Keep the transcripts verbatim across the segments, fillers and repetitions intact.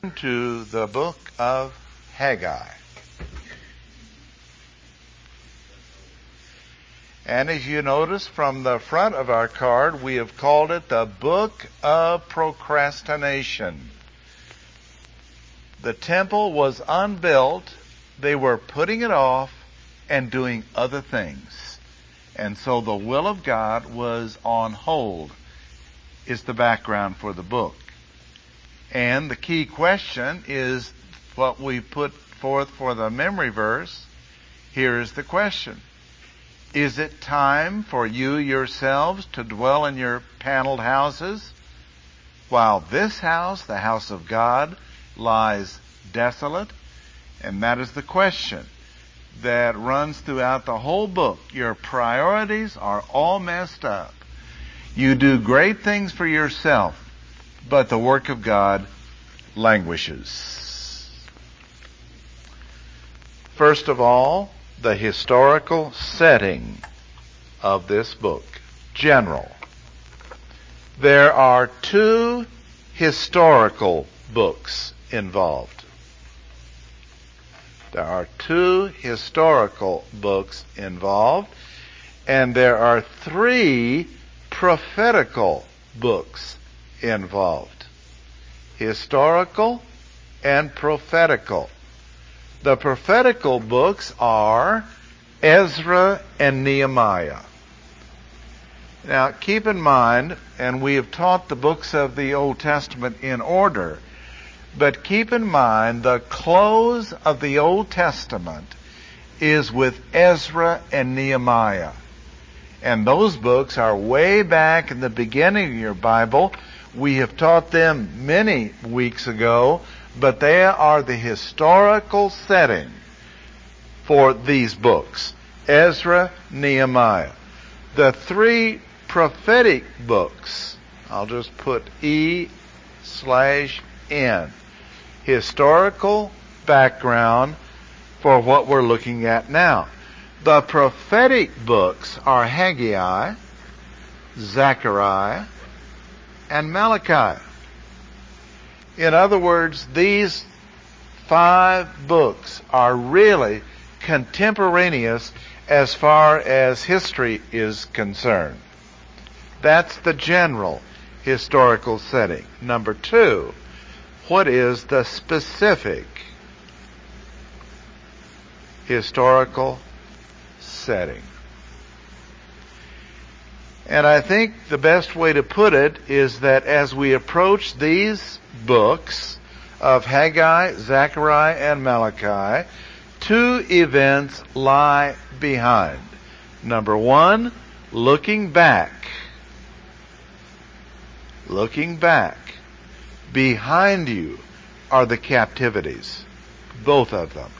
to the book of Haggai. And as you notice from the front of our card, we have called it the book of procrastination. The temple was unbuilt. They were putting it off and doing other things. And so the will of God was on hold, is the background for the book. And the key question is what we put forth for the memory verse. Here is the question. Is it time for you yourselves to dwell in your paneled houses, while this house, the house of God, lies desolate? And that is the question that runs throughout the whole book. Your priorities are all messed up. You do great things for yourself, but the work of God languishes. First of all, the historical setting of this book. General. There are two historical books involved. There are two historical books involved, and there are three prophetical books involved. Historical and prophetical. The prophetical books are Ezra and Nehemiah. Now keep in mind, and we have taught the books of the Old Testament in order, but keep in mind the close of the Old Testament is with Ezra and Nehemiah. And those books are way back in the beginning of your Bible. We have taught them many weeks ago, but they are the historical setting for these books. Ezra, Nehemiah. The three prophetic books, I'll just put E slash N. Historical background for what we're looking at now. The prophetic books are Haggai, Zechariah, and Malachi. In other words, these five books are really contemporaneous as far as history is concerned. That's the general historical setting. Number two, what is the specific historical setting? And I think the best way to put it is that as we approach these books of Haggai, Zechariah, and Malachi, two events lie behind. Number one, looking back. Looking back. Behind you are the captivities. Both of them.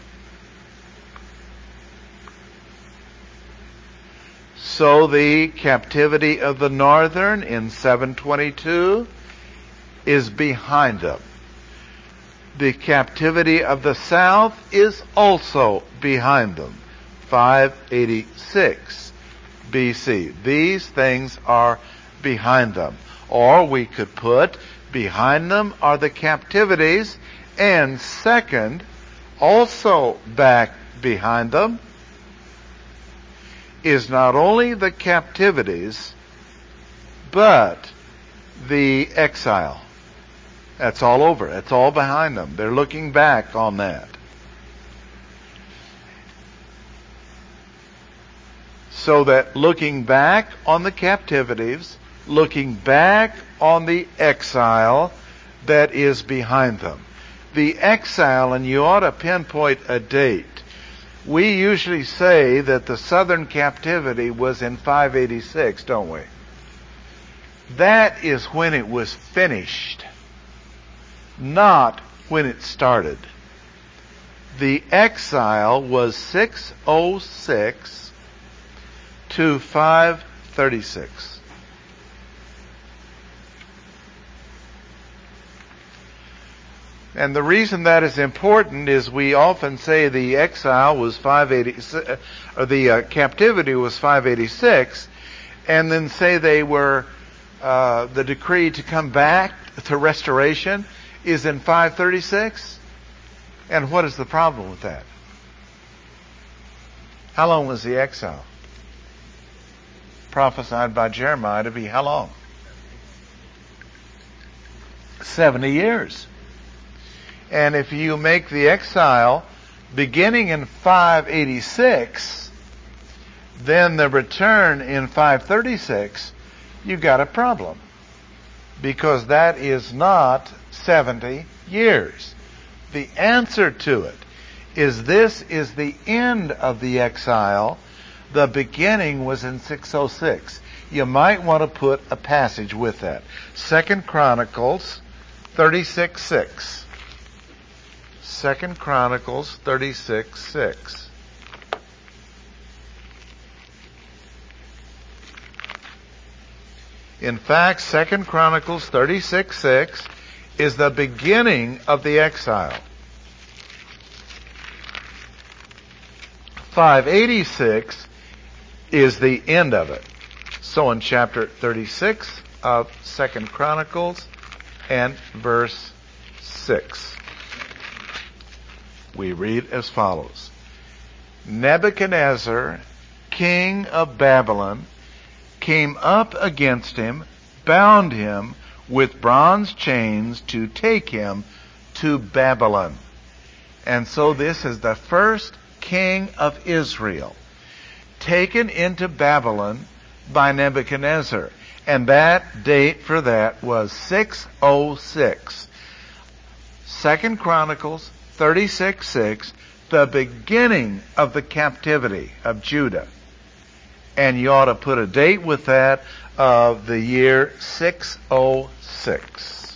So the captivity of the northern in seven twenty-two is behind them. The captivity of the south is also behind them. five eighty-six B C. These things are behind them. Or we could put, behind them are the captivities, and second, also back behind them, is not only the captivities, but the exile. That's all over. It's all behind them. They're looking back on that. So that looking back on the captivities, looking back on the exile that is behind them. The exile, and you ought to pinpoint a date. We usually say that the southern captivity was in five eighty-six, don't we? That is when it was finished, not when it started. The exile was six oh six to five thirty-six. And the reason that is important is we often say the exile was five eighty, or the uh, captivity was five eighty-six, and then say they were uh, the decree to come back to restoration is in five thirty-six. And what is the problem with that? How long was the exile? Prophesied by Jeremiah to be how long? seventy years. And if you make the exile beginning in five eighty-six, then the return in five thirty-six, you've got a problem. Because that is not seventy years. The answer to it is this is the end of the exile. The beginning was in six oh six. You might want to put a passage with that. Second Chronicles thirty-six six. Second Chronicles thirty-six six. In fact, Second Chronicles thirty-six six is the beginning of the exile. five eighty-six is the end of it. So in chapter thirty-six of Second Chronicles and verse six, we read as follows. Nebuchadnezzar, king of Babylon, came up against him, bound him with bronze chains to take him to Babylon. And so this is the first king of Israel taken into Babylon by Nebuchadnezzar. And that date for that was six oh six. Second Chronicles thirty-six six, the beginning of the captivity of Judah. And you ought to put a date with that of the year six oh six.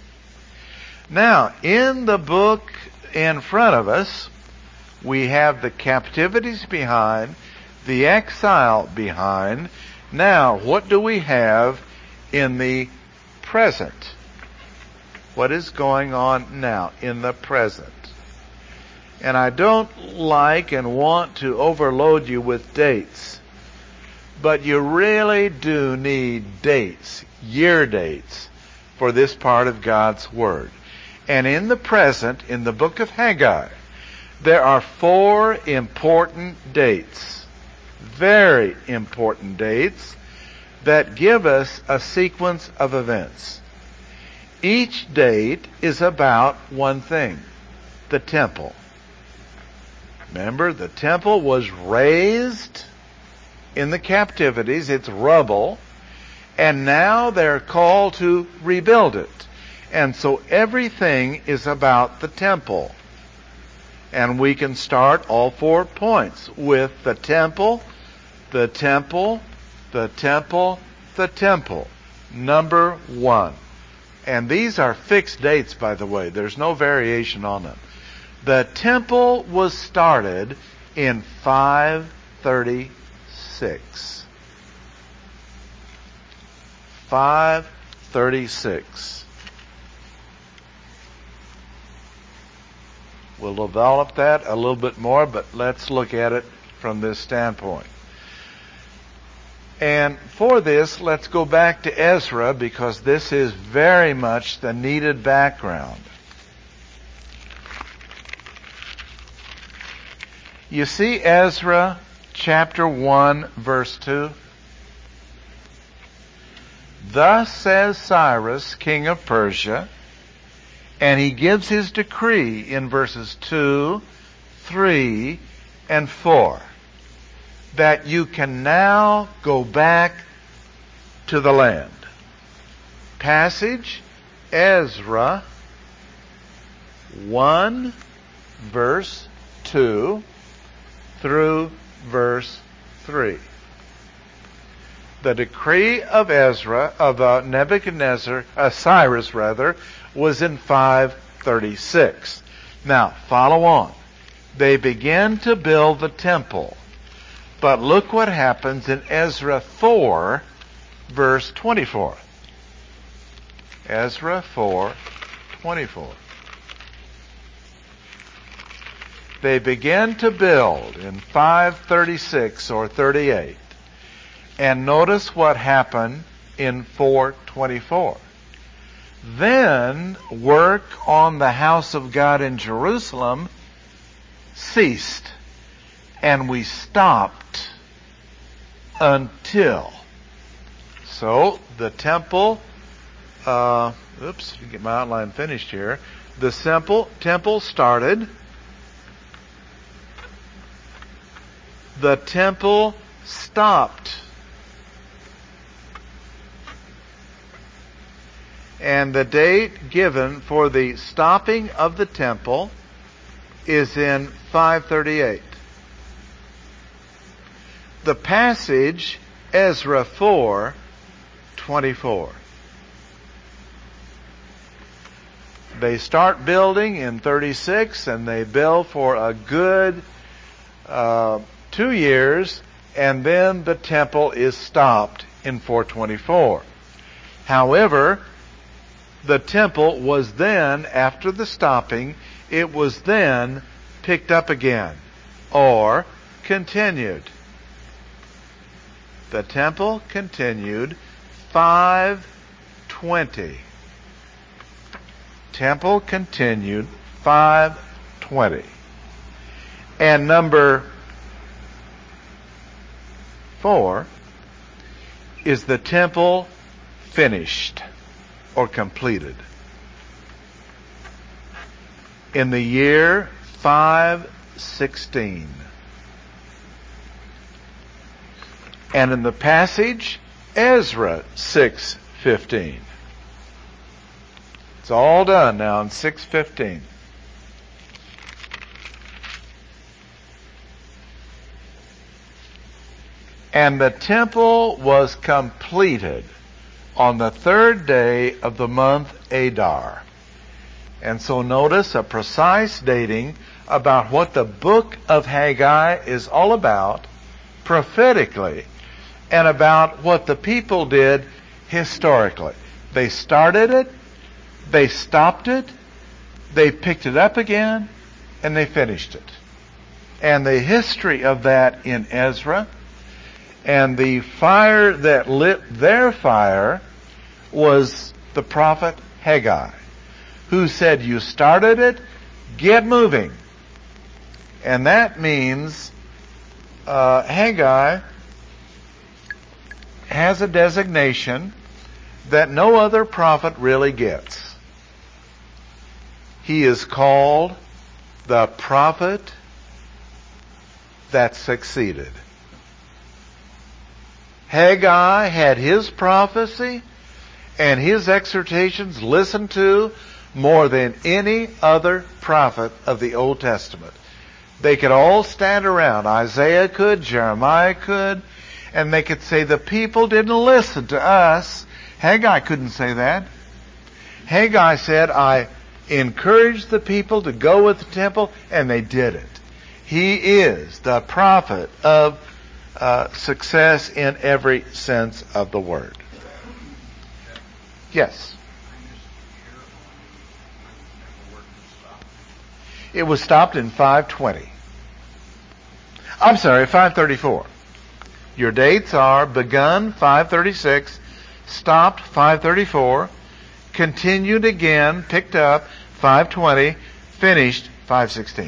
Now, in the book in front of us, we have the captivities behind, the exile behind. Now, what do we have in the present? What is going on now in the present? And I don't like and want to overload you with dates, but you really do need dates, year dates, for this part of God's Word. And in the present, in the book of Haggai, there are four important dates, very important dates, that give us a sequence of events. Each date is about one thing, the temple. Remember, the temple was razed in the captivities, it's rubble, and now they're called to rebuild it. And so everything is about the temple. And we can start all four points with the temple, the temple, the temple, the temple. Number one. And these are fixed dates, by the way. There's no variation on them. The temple was started in five thirty-six. five thirty-six. We'll develop that a little bit more, but let's look at it from this standpoint. And for this, let's go back to Ezra, because this is very much the needed background. You see Ezra chapter one, verse two? Thus says Cyrus, king of Persia, and he gives his decree in verses two, three, and four, that you can now go back to the land. Passage, Ezra one, verse two, through verse three. The decree of Ezra, of uh, Nebuchadnezzar, uh, Cyrus rather, was in five thirty-six. Now, follow on. They begin to build the temple. But look what happens in Ezra four, verse twenty-four. Ezra four, twenty-four. They begin to build in five thirty-six or thirty-eight. And notice what happened in four twenty-four. Then work on the house of God in Jerusalem ceased, and we stopped until. So the temple, uh, oops, get my outline finished here. The temple, temple started. The temple stopped. And the date given for the stopping of the temple is in five thirty-eight. The passage, Ezra four twenty-four. They start building in thirty-six, and they build for a good uh, two years, and then the temple is stopped in four twenty-four. However, the temple was then, after the stopping, it was then picked up again, or continued. The temple continued five twenty. Temple continued five twenty. And number four is the temple finished or completed in the year five sixteen. And in the passage, Ezra six fifteen. It's all done now in six fifteen. And the temple was completed on the third day of the month Adar. And so notice a precise dating about what the book of Haggai is all about prophetically, and about what the people did historically. They started it, they stopped it, they picked it up again, and they finished it. And the history of that in Ezra, and the fire that lit their fire was the prophet Haggai, who said, you started it, get moving. And that means uh, Haggai has a designation that no other prophet really gets. He is called the prophet that succeeded. Haggai had his prophecy and his exhortations listened to more than any other prophet of the Old Testament. They could all stand around. Isaiah could, Jeremiah could, and they could say, the people didn't listen to us. Haggai couldn't say that. Haggai said, I encouraged the people to go with the temple, and they did it. He is the prophet of uh, success in every sense of the word. Yes? It was stopped in five twenty. I'm sorry, five thirty-four. Your dates are begun five thirty-six, stopped five thirty-four, continued again, picked up five twenty, finished five sixteen.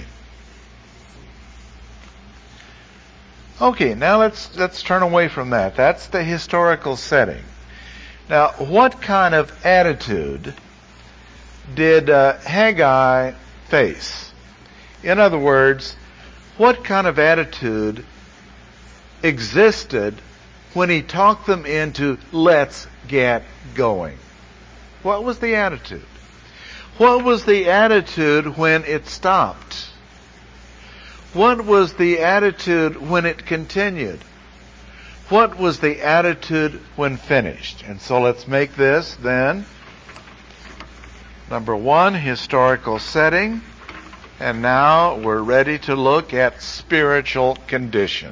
Okay, now let's let's turn away from that. That's the historical setting. Now, what kind of attitude did uh, Haggai face? In other words, what kind of attitude existed when he talked them into let's get going? What was the attitude? What was the attitude when it stopped? What was the attitude when it continued? What was the attitude when finished? And so let's make this then, number one, historical setting. And now we're ready to look at spiritual condition.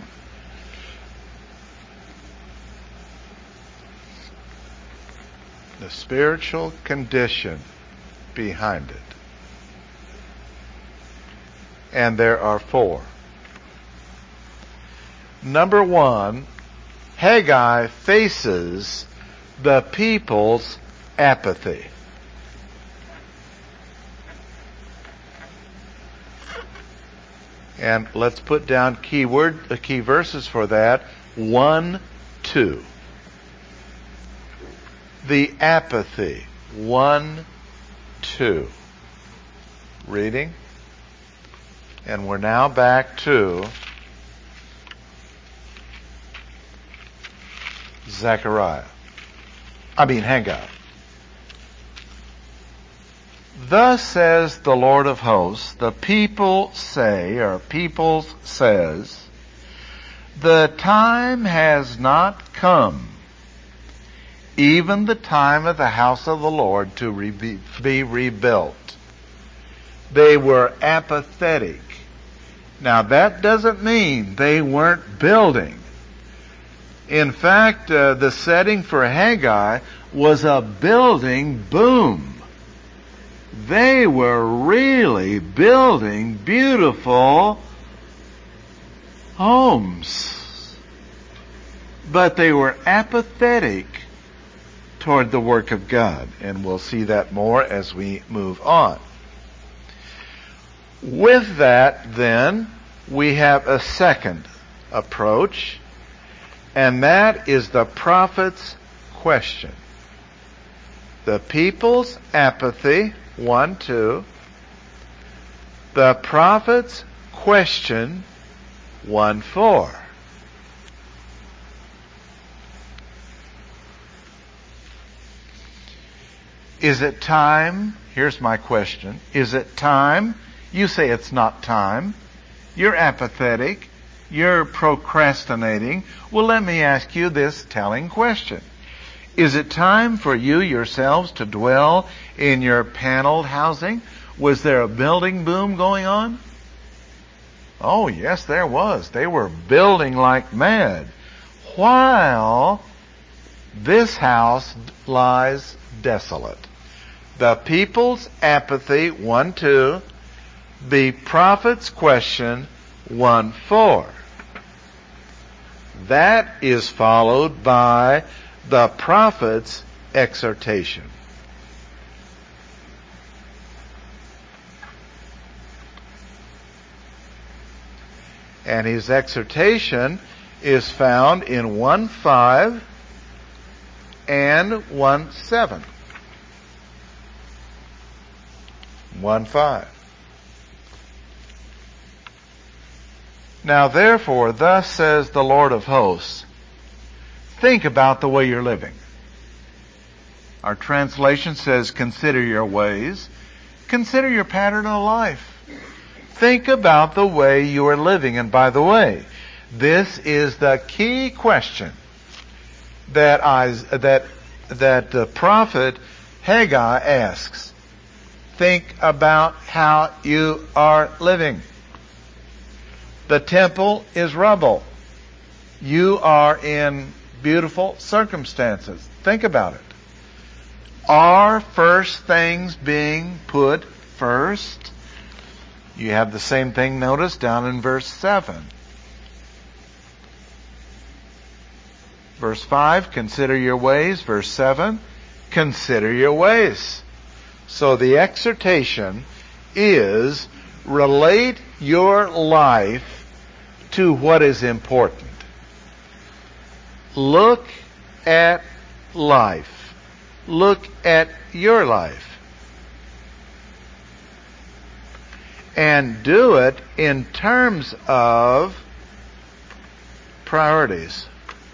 The spiritual condition behind it. And there are four. Number one, Haggai faces the people's apathy. And let's put down key word, uh, key verses for that. One, two. The apathy. One, two. Reading. And we're now back to Zechariah. I mean Haggai. Thus says the Lord of hosts, the people say, or peoples says, the time has not come, even the time of the house of the Lord to re- be rebuilt. They were apathetic. Now that doesn't mean they weren't building. In fact, uh, the setting for Haggai was a building boom. They were really building beautiful homes. But they were apathetic toward the work of God. And we'll see that more as we move on. With that, then, we have a second approach, and that is the prophet's question. The people's apathy, one, two. The prophet's question, one, four. Is it time? Here's my question. Is it time? You say it's not time. You're apathetic. You're procrastinating. Well, let me ask you this telling question. Is it time for you yourselves to dwell in your paneled housing? Was there a building boom going on? Oh, yes, there was. They were building like mad. While this house lies desolate. The people's apathy, one, two. The prophet's question, one, four. That is followed by the prophet's exhortation. And his exhortation is found in one five and one seven. one five. Now therefore, thus says the Lord of hosts, think about the way you're living. Our translation says, consider your ways. Consider your pattern of life. Think about the way you are living. And by the way, this is the key question that I, that, that the prophet Haggai asks. Think about how you are living. The temple is rubble. You are in beautiful circumstances. Think about it. Are first things being put first? You have the same thing, notice, down in verse seven. Verse five, consider your ways. Verse seven, consider your ways. So the exhortation is relate your life to what is important. Look at life. Look at your life. And do it in terms of priorities.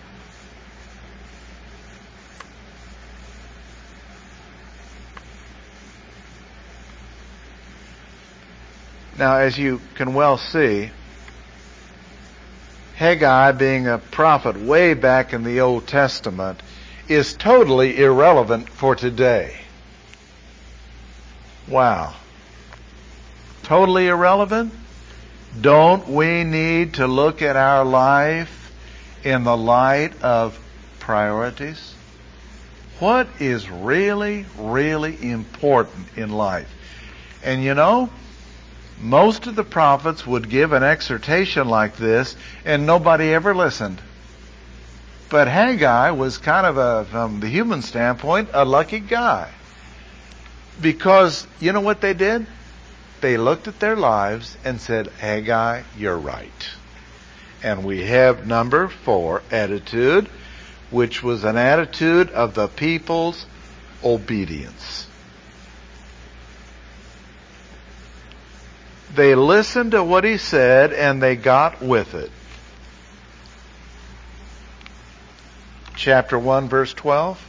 Now, as you can well see, Haggai, being a prophet way back in the Old Testament, is totally irrelevant for today. Wow. Totally irrelevant? Don't we need to look at our life in the light of priorities? What is really, really important in life? And you know, most of the prophets would give an exhortation like this, and nobody ever listened. But Haggai was kind of a, from the human standpoint, a lucky guy. Because, you know what they did? they looked at their lives and said, Haggai, you're right. And we have number four, attitude, which was an attitude of the people's obedience. They listened to what he said and they got with it. Chapter one, verse twelve.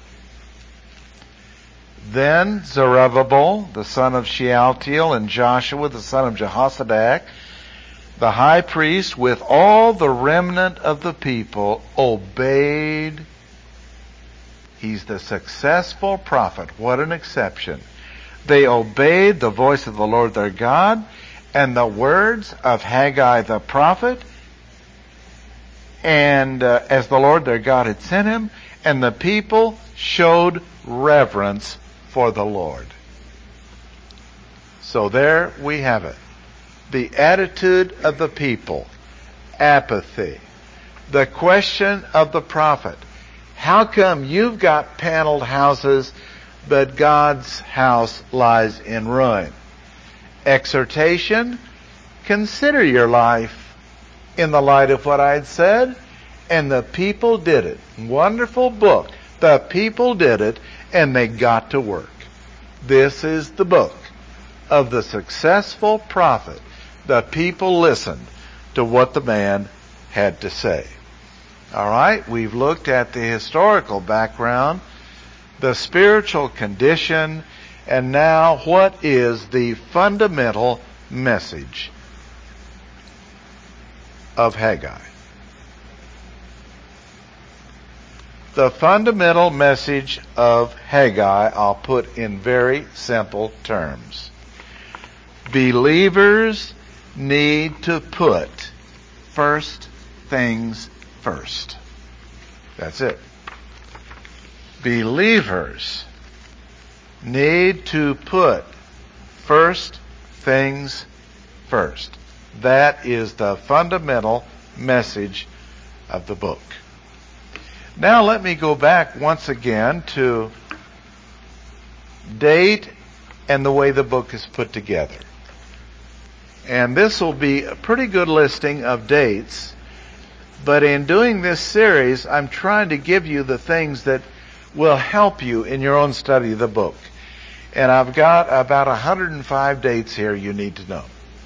Then Zerubbabel, the son of Shealtiel, and Joshua, the son of Jehozadak, the high priest, with all the remnant of the people, obeyed. He's the successful prophet. What an exception. They obeyed the voice of the Lord their God and the words of Haggai the prophet, and uh, as the Lord their God had sent him, and the people showed reverence for the Lord. So there we have it. The attitude of the people. Apathy. The question of the prophet. How come you've got paneled houses, but God's house lies in ruin? Exhortation. Consider your life in the light of what I had said. And the people did it. Wonderful book. The people did it, and they got to work. This is the book of the successful prophet. The people listened to what the man had to say. All right, we've looked at the historical background, the spiritual condition, and now what is the fundamental message of Haggai? The fundamental message of Haggai, I'll put in very simple terms. Believers need to put first things first. That's it. Believers need to put first things first. That is the fundamental message of the book. Now let me go back once again to date and the way the book is put together. And this will be a pretty good listing of dates, but in doing this series, I'm trying to give you the things that will help you in your own study of the book. And I've got about one hundred five dates here you need to know.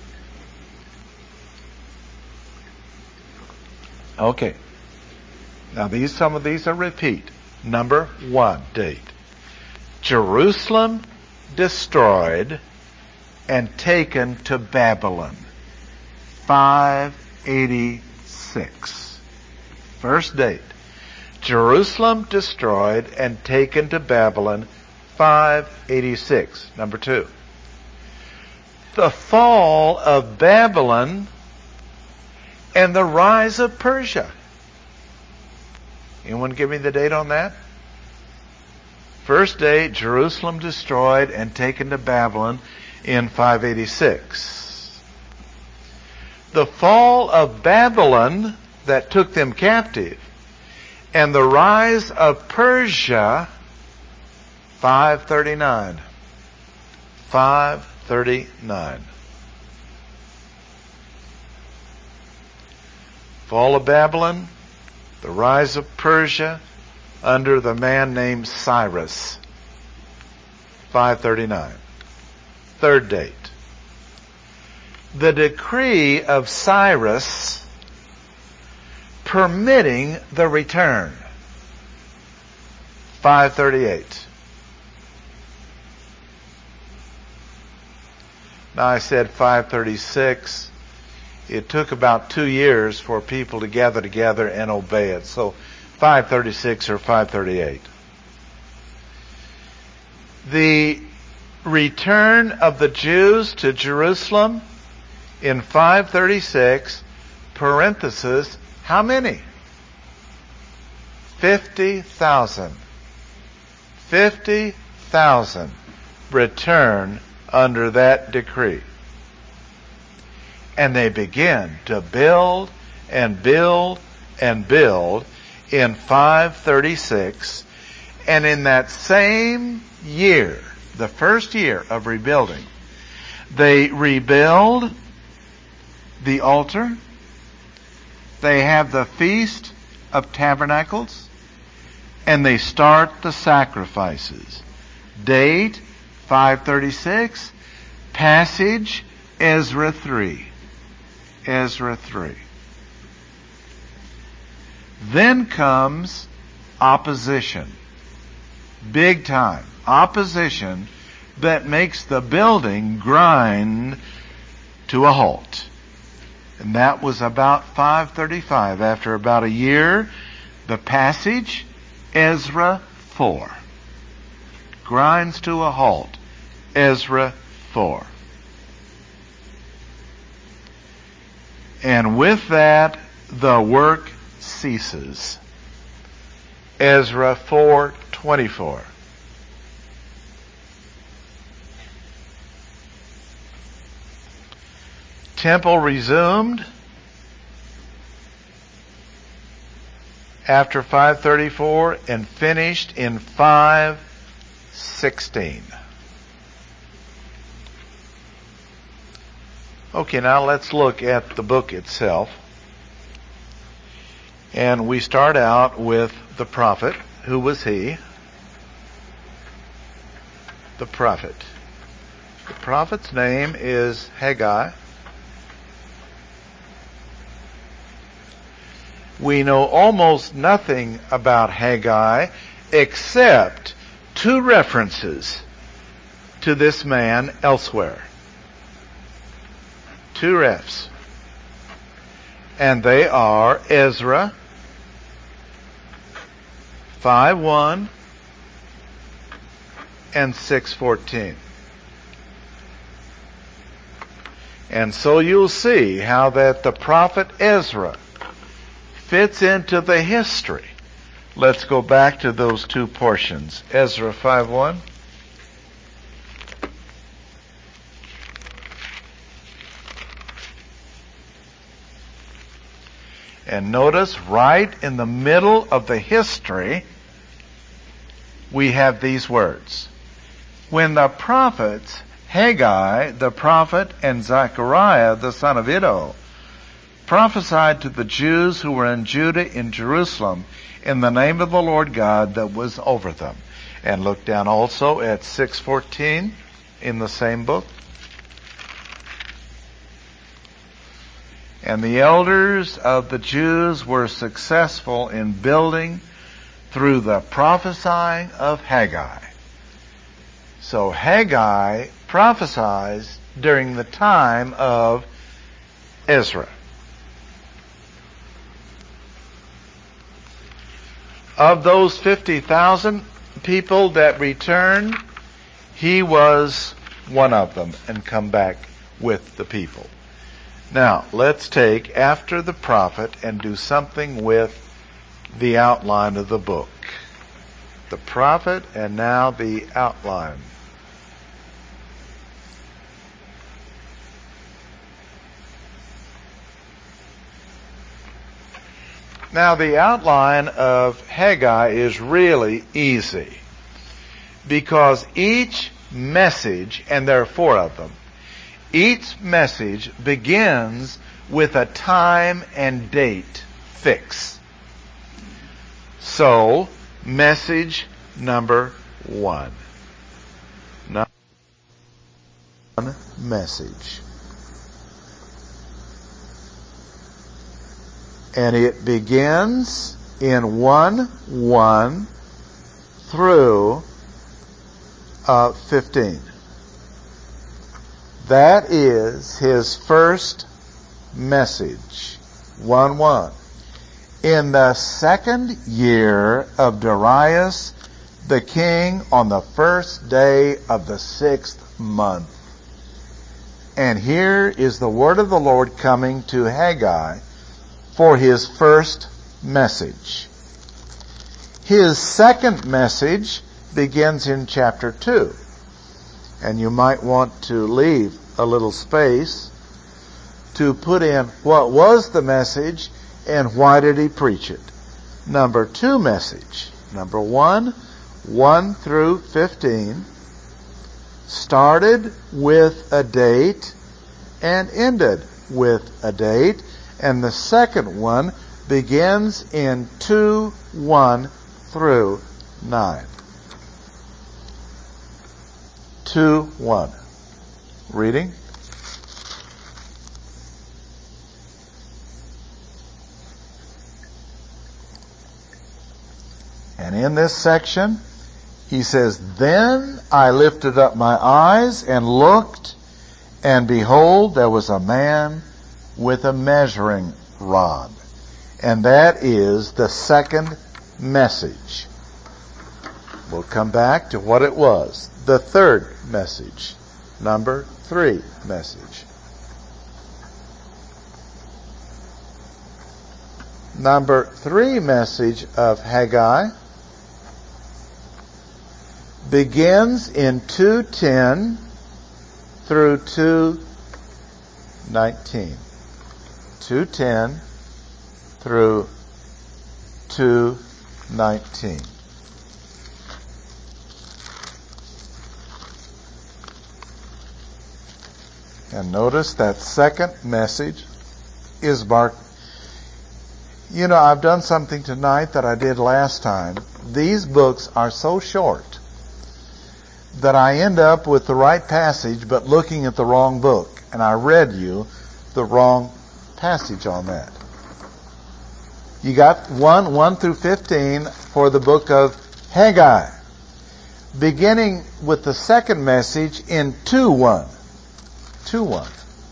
Okay. Now these, some of these are repeat. Number one date. Jerusalem destroyed and taken to Babylon. five eighty-six. First date. Jerusalem destroyed and taken to Babylon. five eighty-six. Number two. The fall of Babylon and the rise of Persia. Anyone give me the date on that? First date, Jerusalem destroyed and taken to Babylon in five eighty-six. The fall of Babylon that took them captive and the rise of Persia, five thirty-nine. five thirty-nine. Fall of Babylon, the rise of Persia under the man named Cyrus. five thirty-nine. Third date. The decree of Cyrus permitting the return. five thirty-eight. Now I said five thirty-six. It took about two years for people to gather together and obey it. So five thirty-six or five thirty-eight. The return of the Jews to Jerusalem in five thirty-six, parenthesis, how many? fifty thousand. fifty thousand return under that decree. And they begin to build and build and build in five thirty-six. And in that same year, the first year of rebuilding, They rebuild the altar. They have the Feast of Tabernacles. And they start the sacrifices. Date, five thirty-six. Passage, Ezra three. Ezra three. Then comes opposition. Big time. Opposition that makes the building grind to a halt. And that was about five thirty-five. After about a year, the passage, Ezra four. Grinds to a halt. Ezra four. And with that, the work ceases. Ezra four twenty-four. Temple resumed after five thirty-four and finished in five sixteen. Okay, now let's look at the book itself. And we start out with the prophet. Who was he? The prophet. The prophet's name is Haggai. We know almost nothing about Haggai except two references to this man elsewhere. Two refs. And they are Ezra five one and six fourteen. And so you'll see how that the prophet Ezra fits into the history. Let's go back to those two portions. Ezra five one. And notice right in the middle of the history, we have these words. When the prophets, Haggai the prophet and Zechariah the son of Iddo, prophesied to the Jews who were in Judah in Jerusalem in the name of the Lord God that was over them. And look down also at six fourteen in the same book. And the elders of the Jews were successful in building through the prophesying of Haggai. So Haggai prophesies during the time of Ezra. Of those fifty thousand people that returned, he was one of them and come back with the people. Now, let's take after the prophet and do something with the outline of the book. The prophet and now the outline. Now, the outline of Haggai is really easy because each message, and there are four of them, each message begins with a time and date fix. So, message number one. Number one message. And it begins in one one through uh, fifteen. That is his first message. one one. In the second year of Darius the king, on the first day of the sixth month. And here is the word of the Lord coming to Haggai for his first message. His second message begins in chapter two. And you might want to leave a little space to put in what was the message and why did he preach it. Number two message. Number one, one through fifteen. started with a date and ended with a date. And the second one begins in two one through nine. two one. Reading. And in this section, he says, "Then I lifted up my eyes and looked, and behold, there was a man with a measuring rod." And that is the second message. We'll come back to what it was. The third message. Number three message. Number three message of Haggai begins in two ten through two nineteen. two ten through two nineteen. And notice that second message is marked. You know, I've done something tonight that I did last time. These books are so short that I end up with the right passage but looking at the wrong book. And I read you the wrong passage on that. You got one, one through fifteen for the book of Haggai. Beginning with the second message in two one. two one.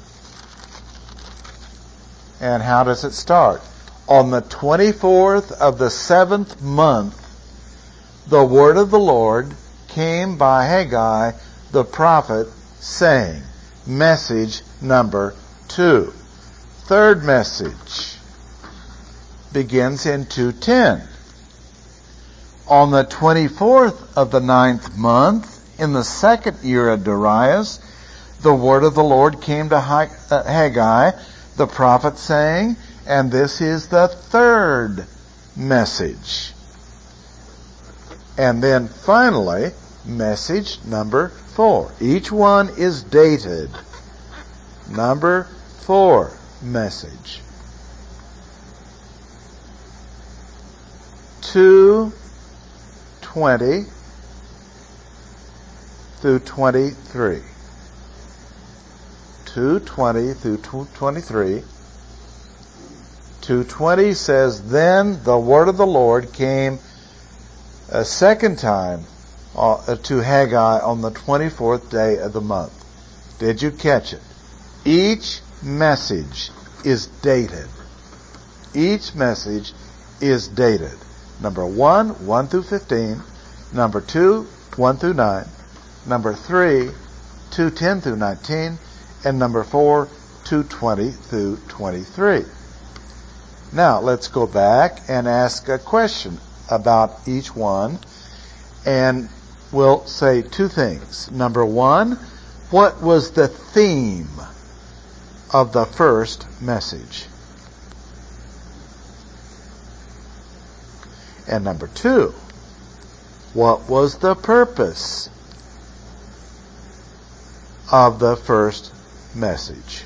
And how does it start? On the twenty-fourth of the seventh month, the word of the Lord came by Haggai the prophet, saying, message number two. Third message begins in two ten. On the twenty-fourth of the ninth month, in the second year of Darius, the word of the Lord came to Haggai the prophet, saying, and this is the third message. And then finally, message number four. Each one is dated. Number four message. two twenty through twenty-three. two twenty through twenty-three. two twenty says, then the word of the Lord came a second time uh, to Haggai on the twenty-fourth day of the month. Did you catch it? Each message is dated. Each message is dated. Number one, one through fifteen. Number two, one through nine. Number three, two ten through nineteen. And number four, two twenty through twenty-three. Now, let's go back and ask a question about each one. And we'll say two things. Number one, what was the theme of the first message? And number two, what was the purpose of the first message?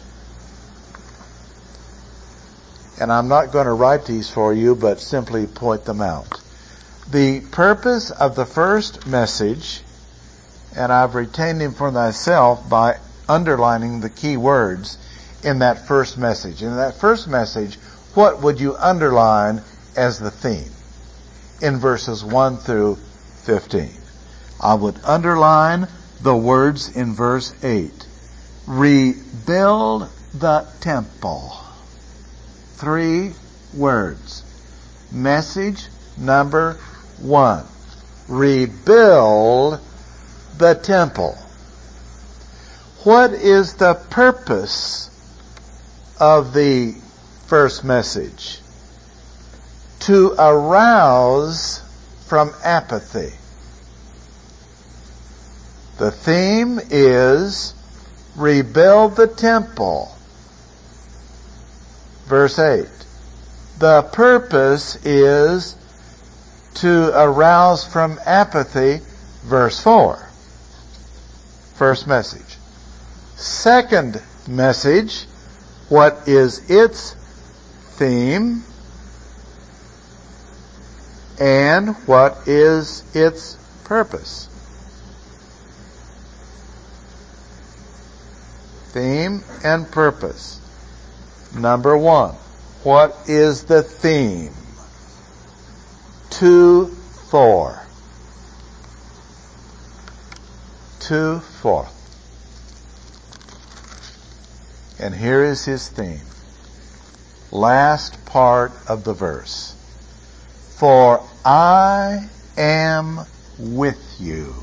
And I'm not going to write these for you, but simply point them out. The purpose of the first message, and I've retained them for myself by underlining the key words in that first message. In that first message, what would you underline as the theme? In verses one through fifteen. I would underline the words in verse eight. Rebuild the temple. Three words. Message number one. Rebuild the temple. What is the purpose of the first message? To arouse from apathy. The theme is rebuild the temple. Verse eight. The purpose is to arouse from apathy. Verse four. First message. Second message, what is its theme and what is its purpose? Theme and purpose. Number one, what is the theme? To Thor. To Thor. And here is his theme. Last part of the verse. For I am with you.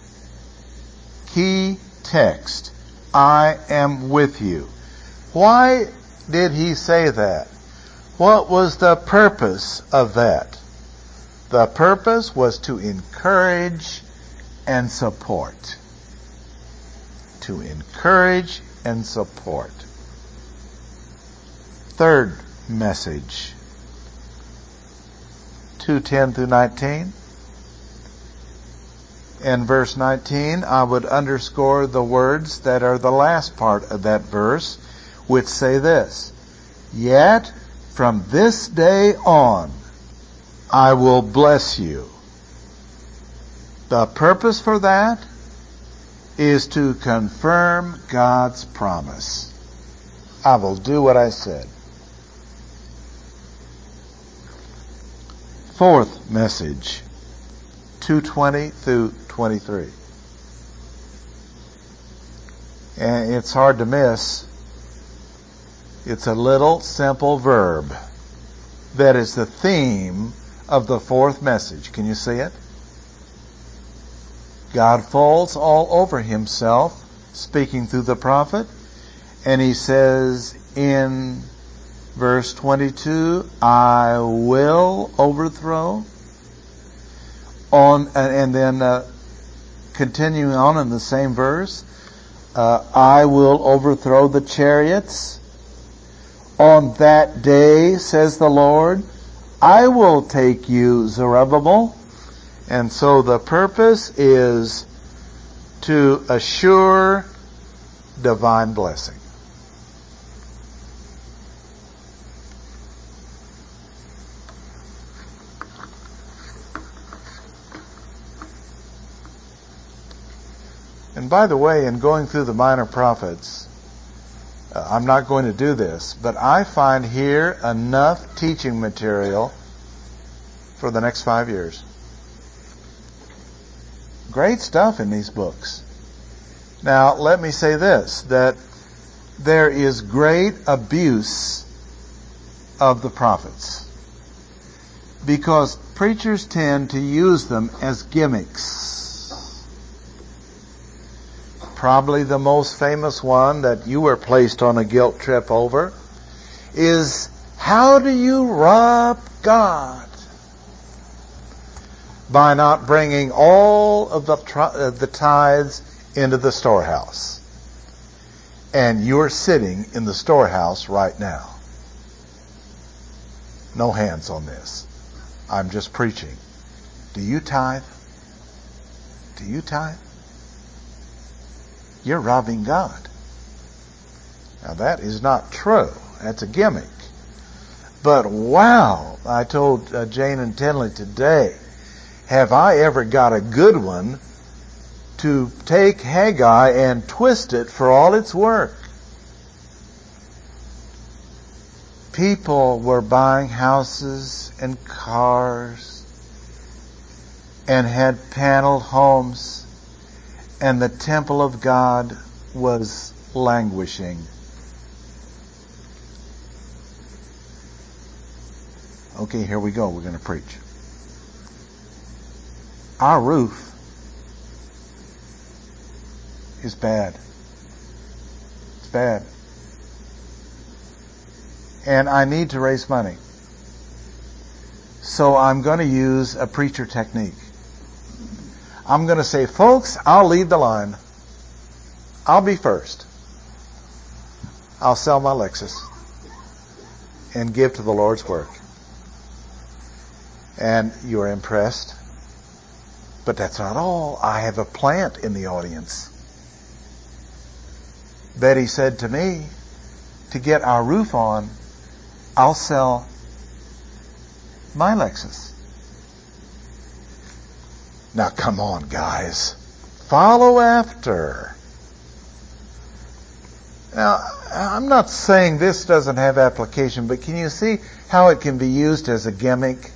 Key text. I am with you. Why did he say that? What was the purpose of that? The purpose was to encourage and support. To encourage and support. Third message. two ten through nineteen. In verse nineteen, I would underscore the words that are the last part of that verse, which say this: Yet from this day on, I will bless you. The purpose for that is to confirm God's promise. I will do what I said. Fourth message, two twenty through twenty-three. And it's hard to miss. It's a little simple verb that is the theme of the fourth message. Can you see it? God falls all over himself, speaking through the prophet, and he says in verse twenty-two, I will overthrow. On and then uh, continuing on in the same verse, uh, I will overthrow the chariots. On that day, says the Lord, I will take you, Zerubbabel. And so the purpose is to assure divine blessing. And by the way, in going through the minor prophets, uh, I'm not going to do this, but I find here enough teaching material for the next five years. Great stuff in these books. Now, let me say this, that there is great abuse of the prophets because preachers tend to use them as gimmicks. Probably the most famous one that you were placed on a guilt trip over is, how do you rob God? By not bringing all of the, uh, the tithes into the storehouse. And you're sitting in the storehouse right now. No hands on this. I'm just preaching. Do you tithe? Do you tithe? You're robbing God. Now that is not true. That's a gimmick. But wow, I told uh, Jane and Tinley today, have I ever got a good one to take Haggai and twist it for all it's worth? People were buying houses and cars and had paneled homes, and the temple of God was languishing. Okay, here we go. We're going to preach. Our roof is bad. It's bad. And I need to raise money. So I'm going to use a preacher technique. I'm going to say, folks, I'll lead the line. I'll be first. I'll sell my Lexus and give to the Lord's work. And you're impressed. But that's not all. I have a plant in the audience. Betty said to me, to get our roof on, I'll sell my Lexus. Now come on, guys. Follow after. Now, I'm not saying this doesn't have application, but can you see how it can be used as a gimmick?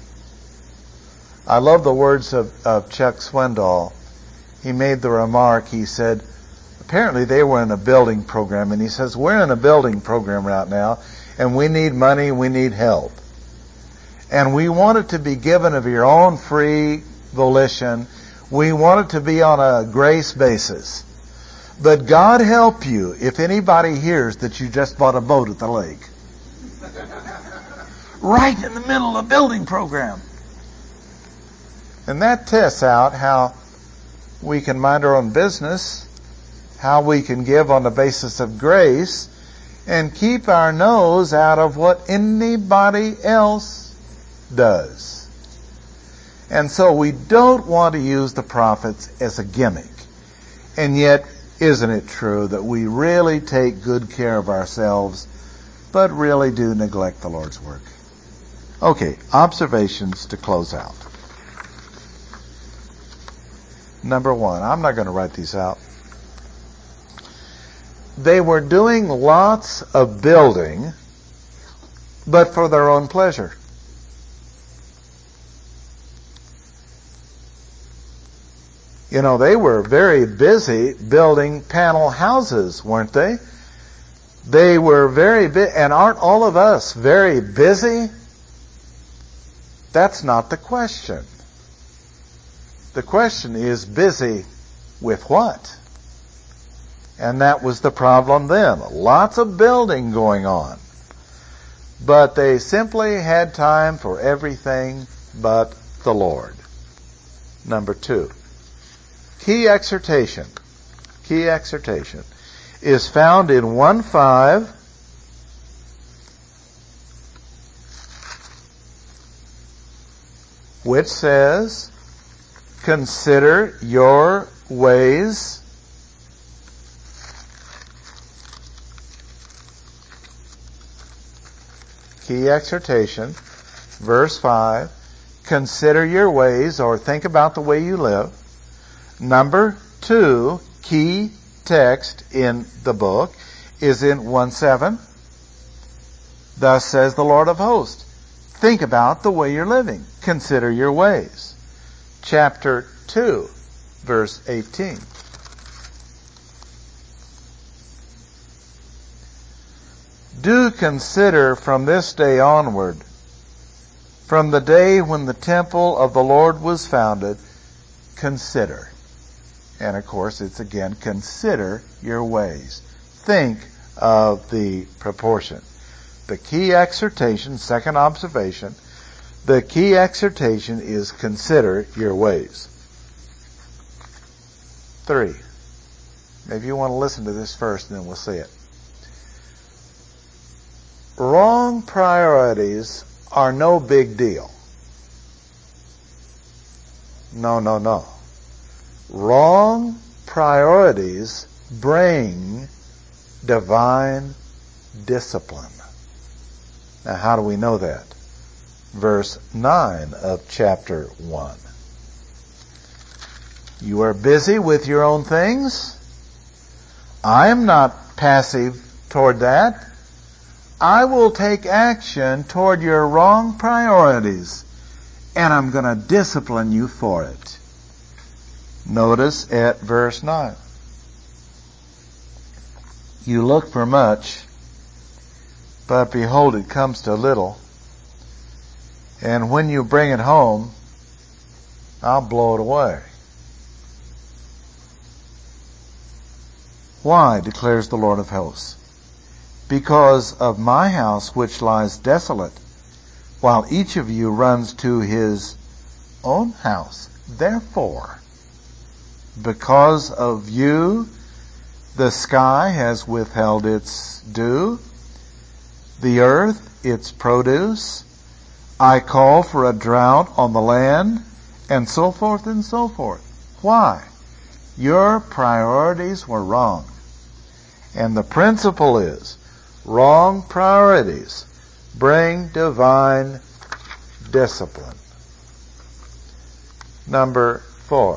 I love the words of, of Chuck Swindoll. He made the remark, he said, apparently they were in a building program, and he says, we're in a building program right now, and we need money, we need help. And we want it to be given of your own free volition. We want it to be on a grace basis. But God help you if anybody hears that you just bought a boat at the lake. Right in the middle of a building program. And that tests out how we can mind our own business, how we can give on the basis of grace, and keep our nose out of what anybody else does. And so we don't want to use the prophets as a gimmick. And yet, isn't it true that we really take good care of ourselves, but really do neglect the Lord's work? Okay, observations to close out. Number one, I'm not going to write these out. They were doing lots of building, but for their own pleasure. You know, they were very busy building panel houses, weren't they? They were very busy. And aren't all of us very busy? That's not the question. The question is, busy with what? And that was the problem then. Lots of building going on. But they simply had time for everything but the Lord. Number two. Key exhortation, key exhortation is found in one five, which says, consider your ways. Key exhortation, verse five, consider your ways, or think about the way you live. Number two, key text in the book is in one seven. Thus says the Lord of hosts. Think about the way you're living. Consider your ways. Chapter two, verse eighteen. Do consider from this day onward, from the day when the temple of the Lord was founded, consider. And of course, it's again, consider your ways. Think of the proportion. The key exhortation, second observation, the key exhortation is consider your ways. Three. Maybe you want to listen to this first and then we'll see it. Wrong priorities are no big deal. No, no, no. Wrong priorities bring divine discipline. Now, how do we know that? Verse nine of chapter one. You are busy with your own things. I am not passive toward that. I will take action toward your wrong priorities, and I'm going to discipline you for it. Notice at verse nine. You look for much, but behold, it comes to little. And when you bring it home, I'll blow it away. Why, declares the Lord of hosts? Because of my house which lies desolate, while each of you runs to his own house. Therefore, because of you, the sky has withheld its dew, the earth its produce. I call for a drought on the land, and so forth and so forth. Why? Your priorities were wrong. And the principle is, wrong priorities bring divine discipline. Number four.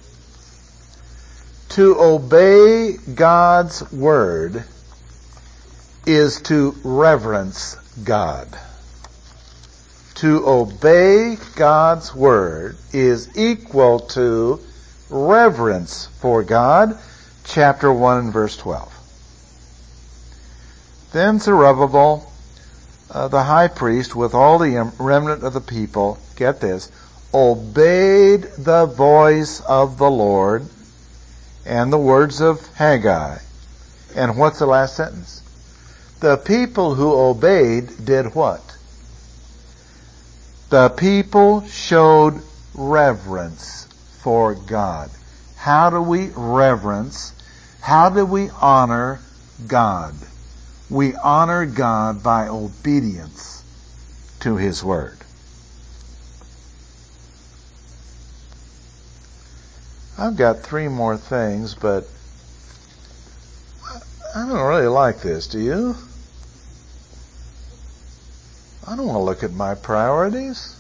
To obey God's word is to reverence God. To obey God's word is equal to reverence for God. Chapter one and verse twelve. Then Zerubbabel, uh, the high priest, with all the remnant of the people, get this, obeyed the voice of the Lord and the words of Haggai. And what's the last sentence? The people who obeyed did what? The people showed reverence for God. How do we reverence? How do we honor God? We honor God by obedience to His Word. I've got three more things, but I don't really like this, do you? I don't want to look at my priorities.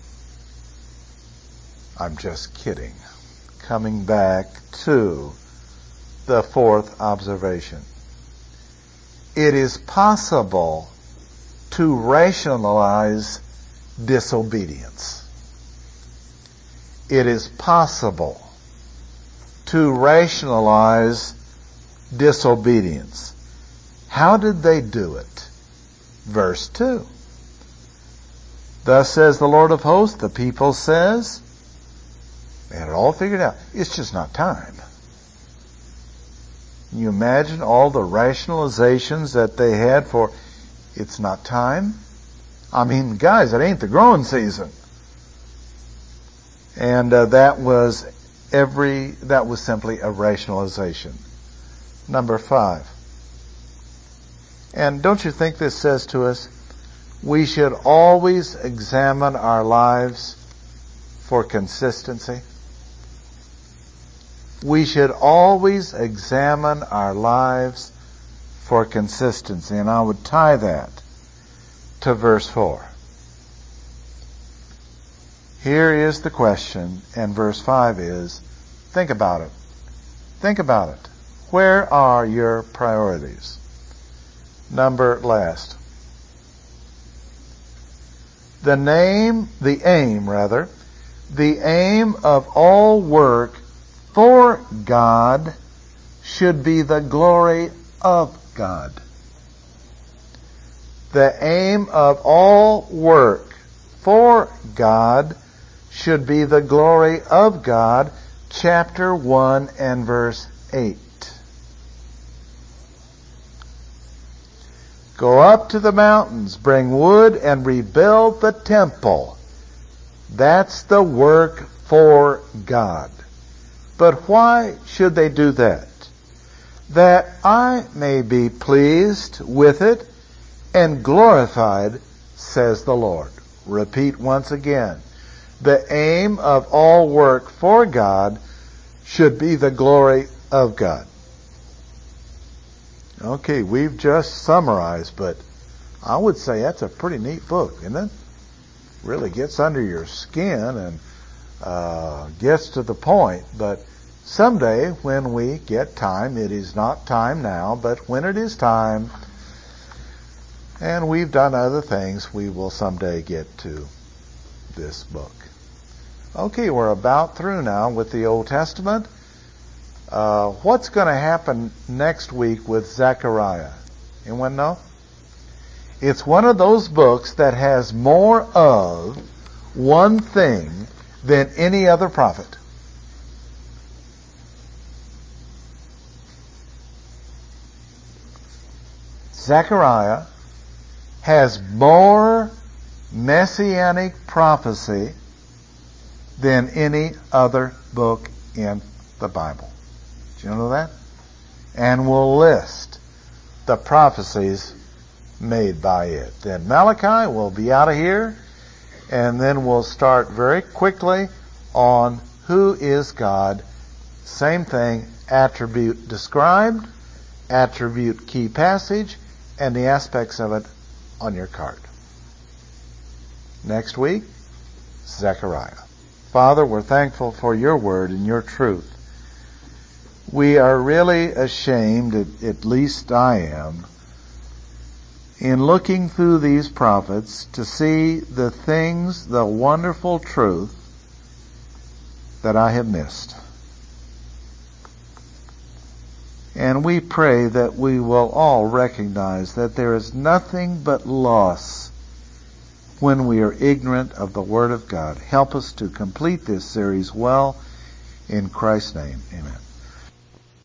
I'm just kidding. Coming back to the fourth observation. It is possible to rationalize disobedience. It is possible to rationalize disobedience. How did they do it? Verse two. Thus says the Lord of hosts, the people says, they had it all figured out. It's just not time. Can you imagine all the rationalizations that they had for, it's not time? I mean, guys, it ain't the growing season. And uh, that was every, that was simply a rationalization. Number five. And don't you think this says to us, we should always examine our lives for consistency? We should always examine our lives for consistency. And I would tie that to verse four. Here is the question, and verse five is, think about it. Think about it. Where are your priorities? Number last. The name, the aim rather, the aim of all work for God should be the glory of God. The aim of all work for God should be the glory of God. Chapter one and verse eight. Go up to the mountains, bring wood, and rebuild the temple. That's the work for God. But why should they do that? That I may be pleased with it and glorified, says the Lord. Repeat once again. The aim of all work for God should be the glory of God. Okay, we've just summarized, but I would say that's a pretty neat book, isn't it? Really gets under your skin and uh, gets to the point. But someday when we get time, it is not time now, but when it is time, and we've done other things, we will someday get to this book. Okay, we're about through now with the Old Testament. Uh, what's going to happen next week with Zechariah? Anyone know? It's one of those books that has more of one thing than any other prophet. Zechariah has more messianic prophecy than any other book in the Bible. Do you know that? And we'll list the prophecies made by it. Then Malachi will be out of here, and then we'll start very quickly on who is God. Same thing, attribute described, attribute key passage and the aspects of it on your card. Next week, Zechariah. Father, we're thankful for your word and your truth. We are really ashamed, at, at least I am, in looking through these prophets to see the things, the wonderful truth that I have missed. And we pray that we will all recognize that there is nothing but loss when we are ignorant of the Word of God. Help us to complete this series well. In Christ's name, amen.